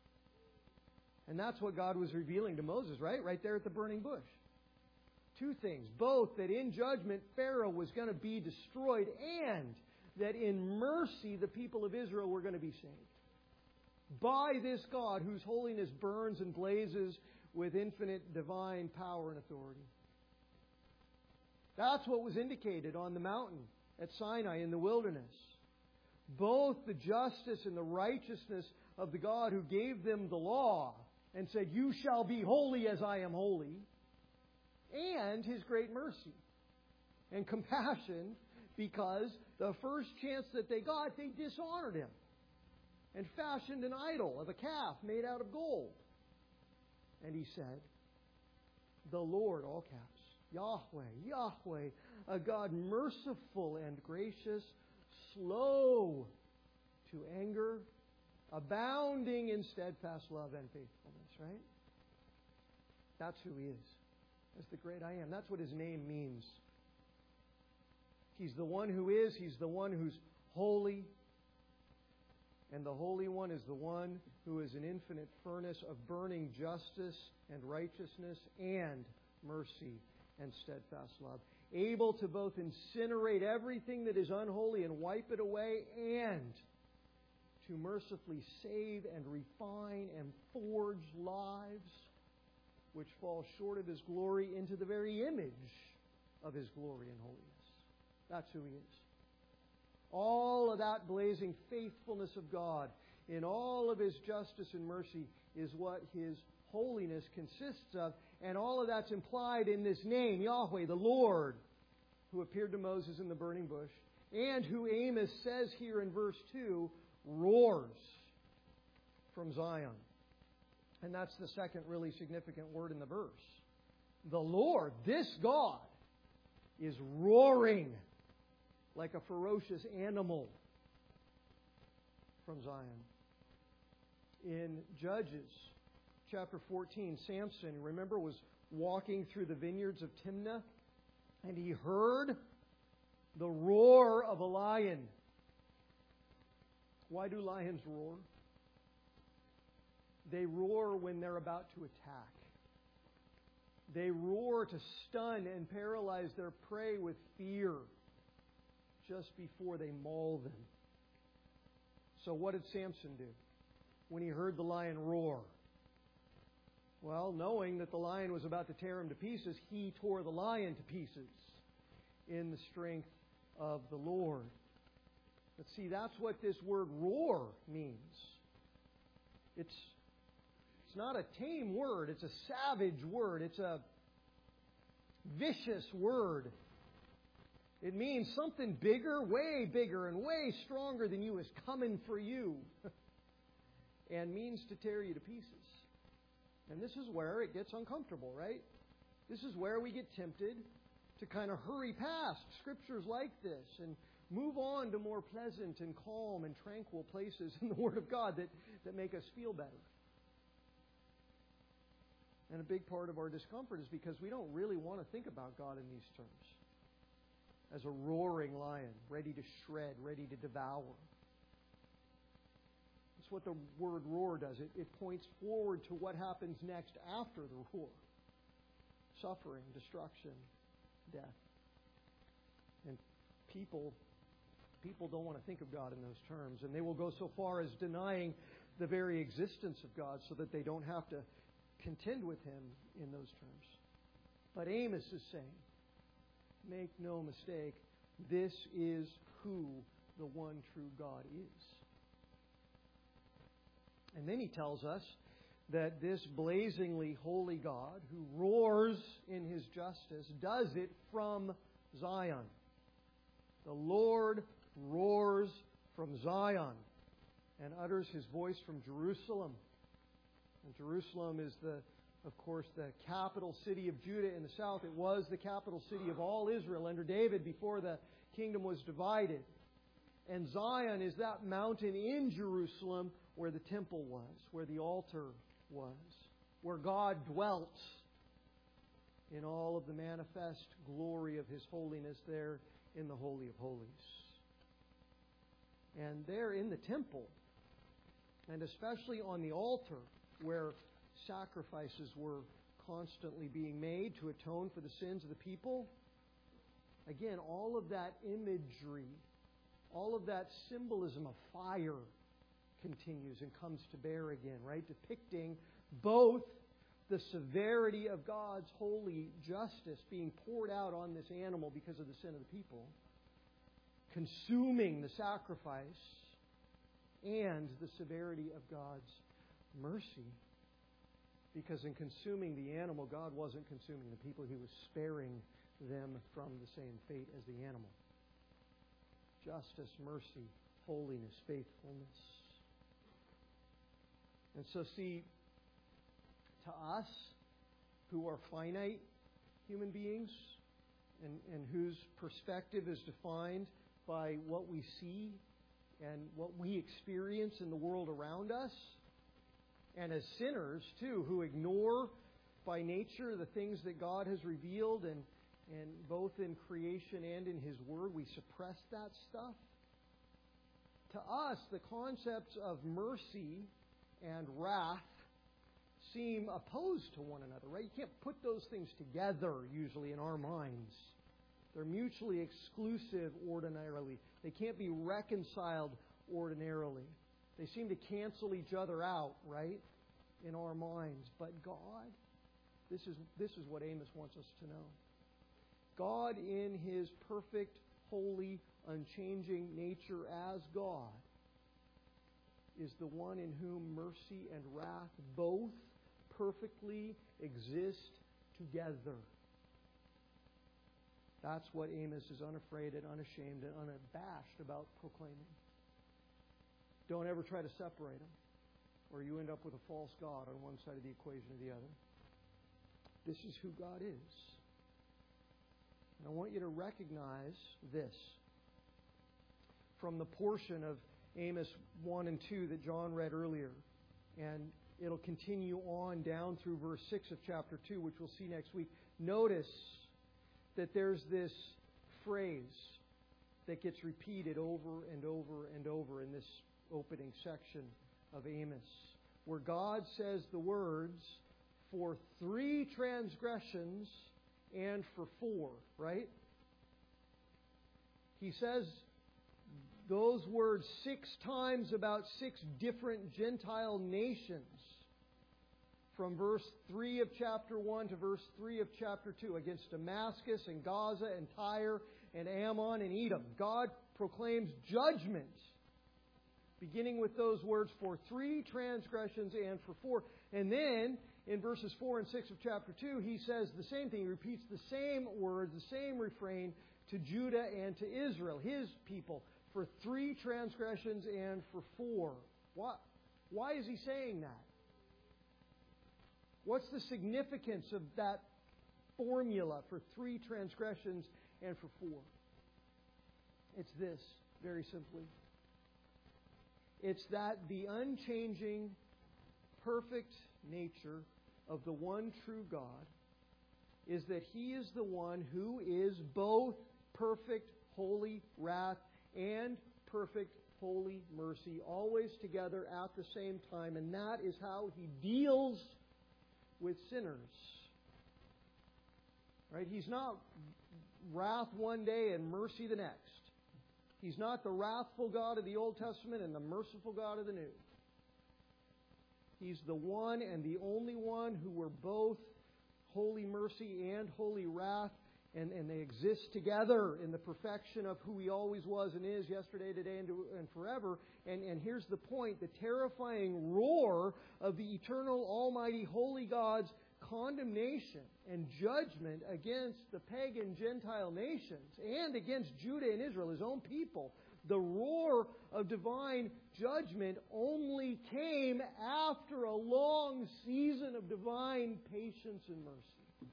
And that's what God was revealing to Moses, right? Right there at the burning bush. Two things. Both that in judgment Pharaoh was going to be destroyed, and that in mercy the people of Israel were going to be saved by this God whose holiness burns and blazes with infinite divine power and authority. That's what was indicated on the mountain at Sinai in the wilderness. Both the justice and the righteousness of the God who gave them the law and said, "You shall be holy as I am holy," and His great mercy and compassion, because the first chance that they got, they dishonored Him and fashioned an idol of a calf made out of gold. And He said, "The Lord," all caps, Yahweh, Yahweh, a God merciful and gracious, slow to anger, abounding in steadfast love and faithfulness, right? That's who He is. As the great I am. That's what His name means. He's the one who is. He's the one who's holy. And the Holy One is the one who is an infinite furnace of burning justice and righteousness and mercy and steadfast love. Able to both incinerate everything that is unholy and wipe it away, and to mercifully save and refine and forge lives which fall short of His glory into the very image of His glory and holiness. That's who He is. All of that blazing faithfulness of God in all of His justice and mercy is what His holiness consists of. And all of that's implied in this name, Yahweh, the Lord, who appeared to Moses in the burning bush, and who Amos says here in verse 2, roars from Zion. And that's the second really significant word in the verse. The Lord, this God, is roaring like a ferocious animal from Zion. In Judges chapter 14, Samson, remember, was walking through the vineyards of Timnah, and he heard the roar of a lion. Why do lions roar? They roar when they're about to attack. They roar to stun and paralyze their prey with fear, just before they maul them. So what did Samson do when he heard the lion roar? Well, knowing that the lion was about to tear him to pieces, he tore the lion to pieces in the strength of the Lord. But see, that's what this word roar means. It's not a tame word. It's a savage word. It's a vicious word. It means something bigger and way stronger than you is coming for you and means to tear you to pieces. And this is where it gets uncomfortable, right? This is where we get tempted to kind of hurry past scriptures like this and move on to more pleasant and calm and tranquil places in the Word of God that make us feel better. And a big part of our discomfort is because we don't really want to think about God in these terms. As a roaring lion, ready to shred, ready to devour. That's what the word roar does. It points forward to what happens next after the roar. Suffering, destruction, death. And people don't want to think of God in those terms. And they will go so far as denying the very existence of God so that they don't have to contend with Him in those terms. But Amos is saying, make no mistake, this is who the one true God is. And then he tells us that this blazingly holy God who roars in His justice does it from Zion. The Lord roars from Zion and utters His voice from Jerusalem. And Jerusalem is of course, the capital city of Judah in the south. It was the capital city of all Israel under David before the kingdom was divided. And Zion is that mountain in Jerusalem where the temple was, where the altar was, where God dwelt in all of the manifest glory of His holiness there in the Holy of Holies. And there in the temple, and especially on the altar, where sacrifices were constantly being made to atone for the sins of the people. Again, all of that imagery, all of that symbolism of fire continues and comes to bear again, right? Depicting both the severity of God's holy justice being poured out on this animal because of the sin of the people, consuming the sacrifice, and the severity of God's mercy. Because in consuming the animal, God wasn't consuming the people. He was sparing them from the same fate as the animal. Justice, mercy, holiness, faithfulness. And so see, to us who are finite human beings and whose perspective is defined by what we see and what we experience in the world around us, and as sinners, too, who ignore by nature the things that God has revealed, and both in creation and in His Word, we suppress that stuff. To us, the concepts of mercy and wrath seem opposed to one another, right? You can't put those things together, usually, in our minds. They're mutually exclusive ordinarily. They can't be reconciled ordinarily. They seem to cancel each other out, right, in our minds. But God, this is what Amos wants us to know. God, in His perfect, holy, unchanging nature as God, is the one in whom mercy and wrath both perfectly exist together. That's what Amos is unafraid and unashamed and unabashed about proclaiming. Don't ever try to separate them, or you end up with a false god on one side of the equation or the other. This is who God is. And I want you to recognize this from the portion of Amos 1 and 2 that John read earlier. And it'll continue on down through verse 6 of chapter 2, which we'll see next week. Notice that there's this phrase that gets repeated over and over and over in this opening section of Amos, where God says the words, for 3 transgressions and for 4, right? He says those words 6 times about 6 different Gentile nations. From verse 3 of chapter 1 to verse 3 of chapter 2, against Damascus and Gaza and Tyre and Ammon and Edom. God proclaims judgment, beginning with those words, for 3 transgressions and for 4. And then, in verses 4 and 6 of chapter 2, he says the same thing. He repeats the same words, the same refrain to Judah and to Israel, his people, for 3 transgressions and for 4. Why is he saying that? What's the significance of that formula for 3 transgressions and for 4? It's this, very simply. It's that the unchanging, perfect nature of the one true God is that He is the one who is both perfect, holy wrath and perfect, holy mercy, always together at the same time. And that is how He deals with sinners. Right? He's not wrath one day and mercy the next. He's not the wrathful God of the Old Testament and the merciful God of the New. He's the one and the only one who were both holy mercy and holy wrath, and they exist together in the perfection of who He always was and is, yesterday, today, and forever. And here's the point. The terrifying roar of the eternal, almighty, holy God's condemnation and judgment against the pagan Gentile nations and against Judah and Israel, His own people. The roar of divine judgment only came after a long season of divine patience and mercy.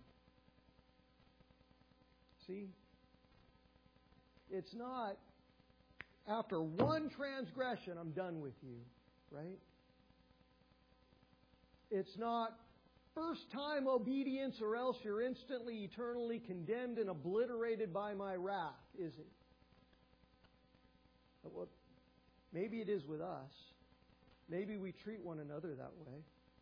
See? It's not after one transgression, I'm done with you, right? It's not first time obedience or else you're instantly, eternally condemned and obliterated by my wrath, is it? Well, maybe it is with us. Maybe we treat one another that way.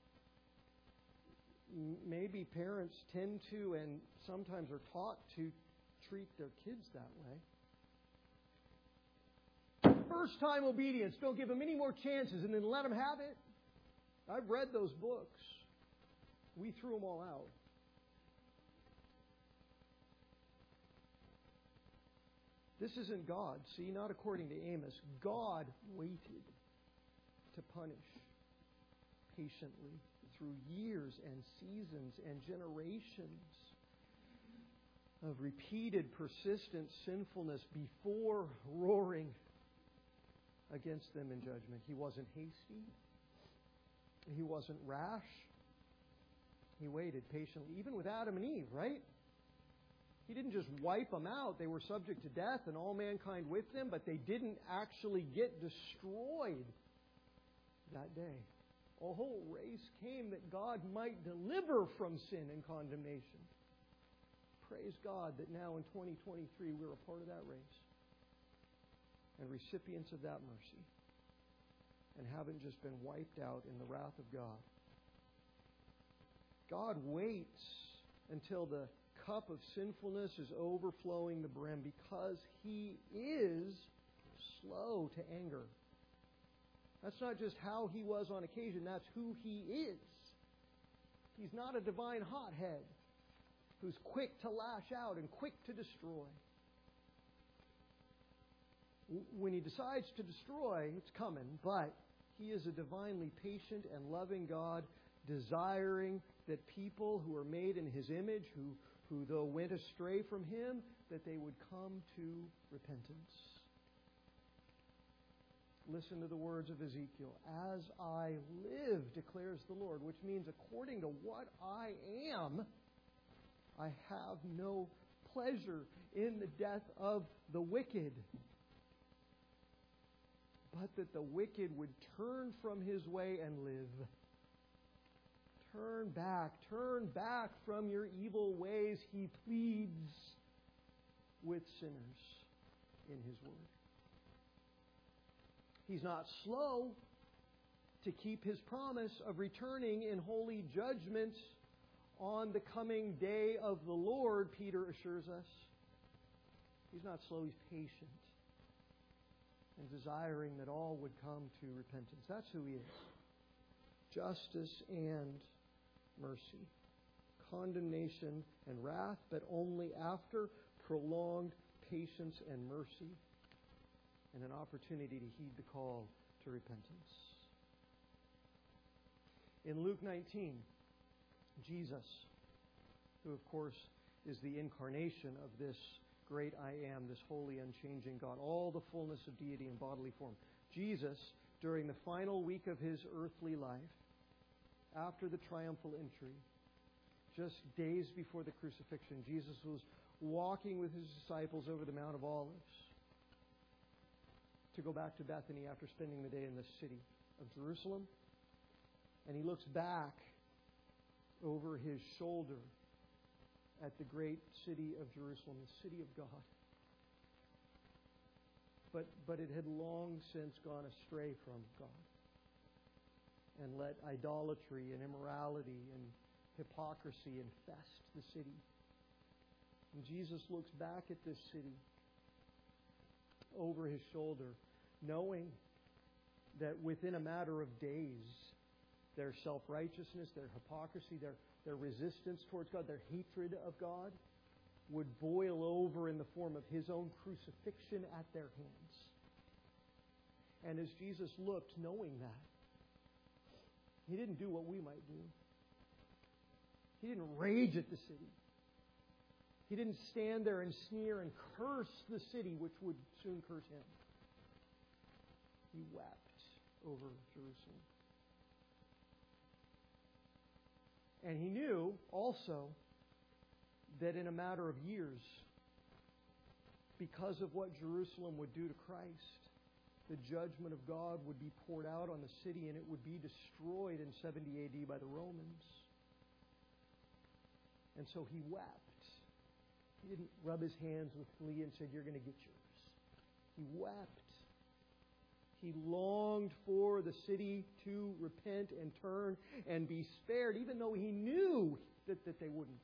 Maybe parents tend to and sometimes are taught to treat their kids that way. First time obedience, don't give them any more chances and then let them have it. I've read those books. We threw them all out. This isn't God. See, not according to Amos. God waited to punish patiently through years and seasons and generations of repeated, persistent sinfulness before roaring against them in judgment. He wasn't hasty. He wasn't rash. He waited patiently, even with Adam and Eve, right? He didn't just wipe them out. They were subject to death and all mankind with them, but they didn't actually get destroyed that day. A whole race came that God might deliver from sin and condemnation. Praise God that now in 2023 we're a part of that race and recipients of that mercy and haven't just been wiped out in the wrath of God. God waits until the cup of sinfulness is overflowing the brim because He is slow to anger. That's not just how He was on occasion, that's who He is. He's not a divine hothead who's quick to lash out and quick to destroy. When He decides to destroy, it's coming, but He is a divinely patient and loving God, desiring that people who are made in His image, who though went astray from Him, that they would come to repentance. Listen to the words of Ezekiel. As I live, declares the Lord, which means according to what I am, I have no pleasure in the death of the wicked, but that the wicked would turn from his way and live. Turn back from your evil ways, He pleads with sinners in His Word. He's not slow to keep His promise of returning in holy judgment on the coming day of the Lord, Peter assures us. He's not slow, He's patient. And desiring that all would come to repentance. That's who He is. Justice and mercy. Condemnation and wrath, but only after prolonged patience and mercy and an opportunity to heed the call to repentance. In Luke 19, Jesus, who of course is the incarnation of this great I Am, this holy, unchanging God, all the fullness of deity in bodily form. Jesus, during the final week of His earthly life, after the triumphal entry, just days before the crucifixion, Jesus was walking with His disciples over the Mount of Olives to go back to Bethany after spending the day in the city of Jerusalem. And He looks back over His shoulder at the great city of Jerusalem, the city of God. But it had long since gone astray from God and let idolatry and immorality and hypocrisy infest the city. And Jesus looks back at this city over His shoulder, knowing that within a matter of days, their self-righteousness, their hypocrisy, their resistance towards God, their hatred of God would boil over in the form of His own crucifixion at their hands. And as Jesus looked, knowing that, He didn't do what we might do. He didn't rage at the city. He didn't stand there and sneer and curse the city, which would soon curse Him. He wept over Jerusalem. And He knew also that in a matter of years, because of what Jerusalem would do to Christ, the judgment of God would be poured out on the city and it would be destroyed in 70 AD by the Romans. And so He wept. He didn't rub His hands with glee and said, "You're going to get yours." He wept. He longed for the city to repent and turn and be spared, even though He knew that they wouldn't.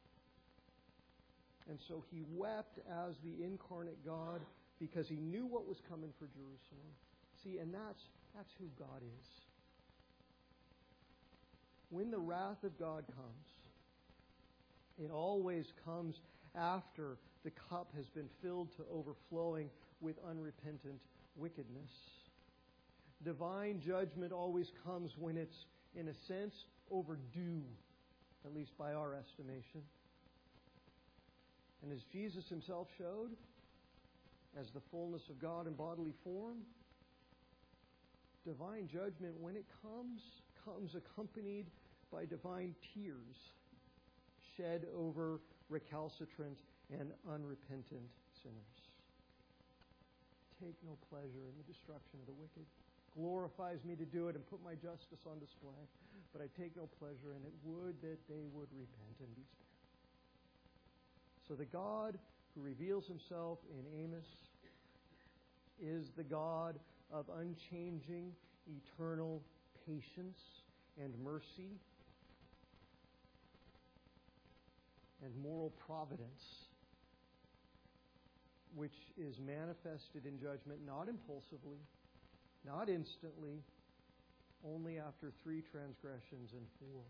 And so He wept as the incarnate God because He knew what was coming for Jerusalem. See, and that's who God is. When the wrath of God comes, it always comes after the cup has been filled to overflowing with unrepentant wickedness. Divine judgment always comes when it's, in a sense, overdue, at least by our estimation. And as Jesus Himself showed, as the fullness of God in bodily form, divine judgment, when it comes accompanied by divine tears shed over recalcitrant and unrepentant sinners. Take no pleasure in the destruction of the wicked. Glorifies me to do it and put my justice on display. But I take no pleasure in it. Would that they would repent and be spared. So the God who reveals Himself in Amos is the God of unchanging, eternal patience and mercy and moral providence, which is manifested in judgment not impulsively, not instantly, only after 3 transgressions and 4.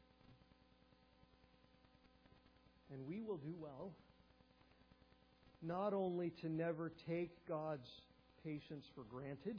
And we will do well not only to never take God's patience for granted,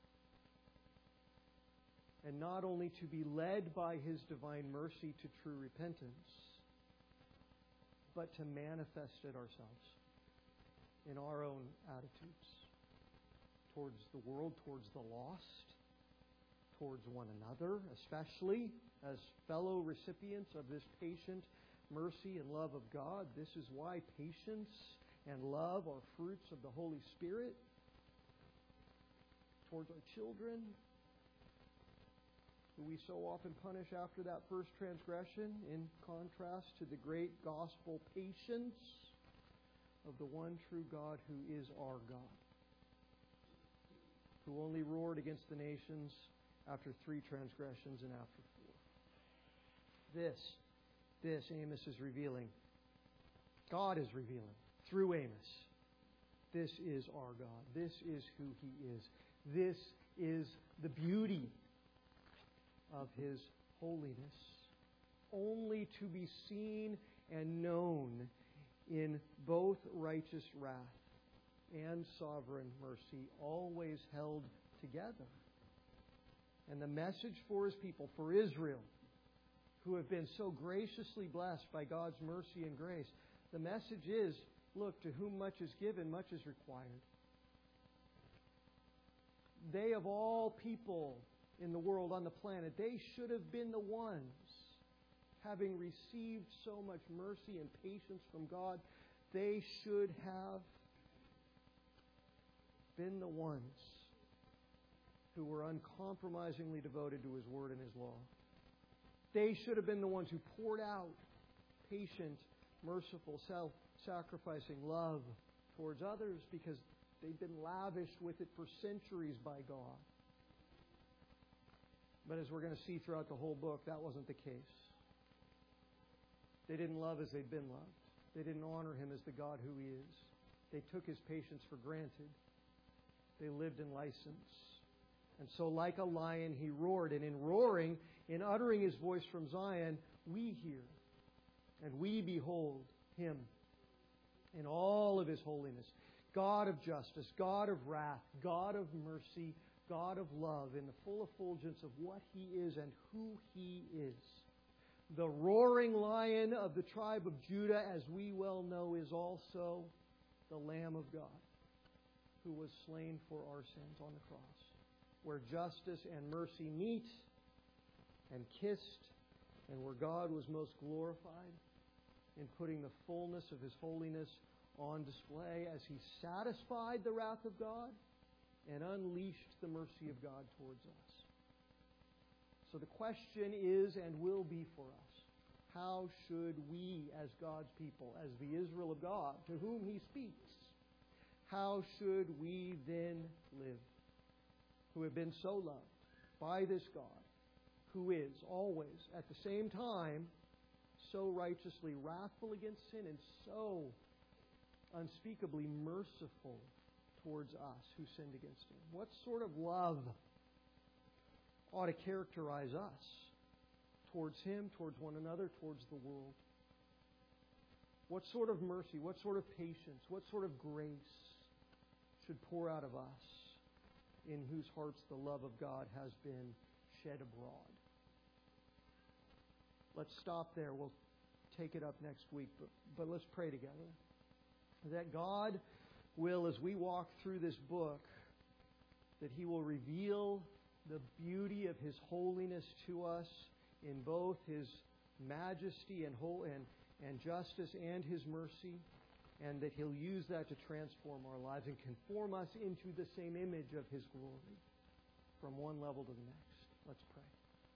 and not only to be led by His divine mercy to true repentance, but to manifest it ourselves in our own attitudes towards the world, towards the lost, towards one another, especially as fellow recipients of this patient mercy and love of God. This is why patience and love are fruits of the Holy Spirit towards our children, who we so often punish after that first transgression, in contrast to the great gospel patience of the one true God who is our God, who only roared against the nations after 3 transgressions and after 4. This Amos is revealing. God is revealing through Amos This is our God. This is who He is. This is the beauty of His holiness, only to be seen and known in both righteous wrath and sovereign mercy, always held together. And the message for His people, for Israel, who have been so graciously blessed by God's mercy and grace, the message is, look, to whom much is given, much is required. They, of all people in the world, on the planet, they should have been the ones, having received so much mercy and patience from God, they should have been the ones who were uncompromisingly devoted to His Word and His law. They should have been the ones who poured out patient, merciful, self-sacrificing love towards others because they'd been lavished with it for centuries by God. But as we're going to see throughout the whole book, that wasn't the case. They didn't love as they'd been loved. They didn't honor Him as the God who He is. They took His patience for granted. They lived in license. And so like a lion, He roared. And in roaring, in uttering His voice from Zion, we hear and we behold Him in all of His holiness. God of justice, God of wrath, God of mercy, God of love, in the full effulgence of what He is and who He is. The roaring lion of the tribe of Judah, as we well know, is also the Lamb of God, who was slain for our sins on the cross, where justice and mercy meet and kissed, and where God was most glorified in putting the fullness of His holiness on display as He satisfied the wrath of God and unleashed the mercy of God towards us. So the question is and will be for us, how should we as God's people, as the Israel of God, to whom He speaks, how should we then live, who have been so loved by this God, who is always, at the same time, so righteously wrathful against sin and so unspeakably merciful towards us who sinned against Him? What sort of love ought to characterize us towards Him, towards one another, towards the world? What sort of mercy, what sort of patience, what sort of grace should pour out of us, in whose hearts the love of God has been shed abroad? Let's stop there. We'll take it up next week, but let's pray together. That God will, as we walk through this book, that He will reveal the beauty of His holiness to us in both His majesty and justice and His mercy, and that He'll use that to transform our lives and conform us into the same image of His glory from one level to the next. Let's pray.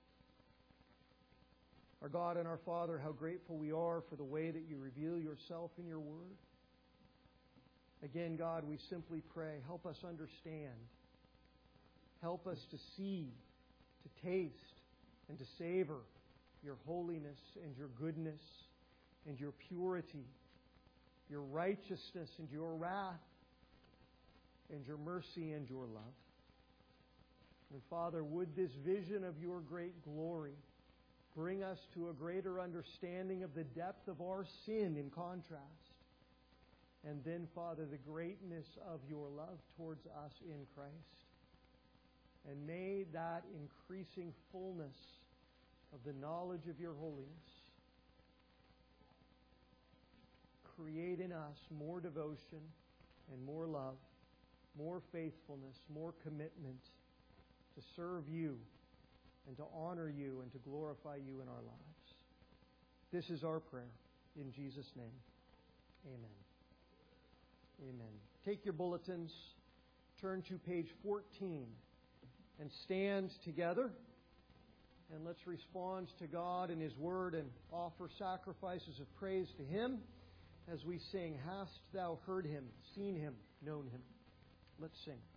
Our God and our Father, how grateful we are for the way that You reveal Yourself in Your Word. Again, God, we simply pray, help us understand. Help us to see, to taste, and to savor Your holiness and Your goodness and Your purity, Your righteousness and Your wrath, and Your mercy and Your love. And Father, would this vision of Your great glory bring us to a greater understanding of the depth of our sin in contrast. And then, Father, the greatness of Your love towards us in Christ. And may that increasing fullness of the knowledge of Your holiness create in us more devotion and more love, more faithfulness, more commitment to serve You and to honor You and to glorify You in our lives. This is our prayer. In Jesus' name, amen. Amen. Take your bulletins, turn to page 14, and stand together. And let's respond to God and His Word and offer sacrifices of praise to Him as we sing, Hast Thou heard Him, seen Him, known Him? Let's sing.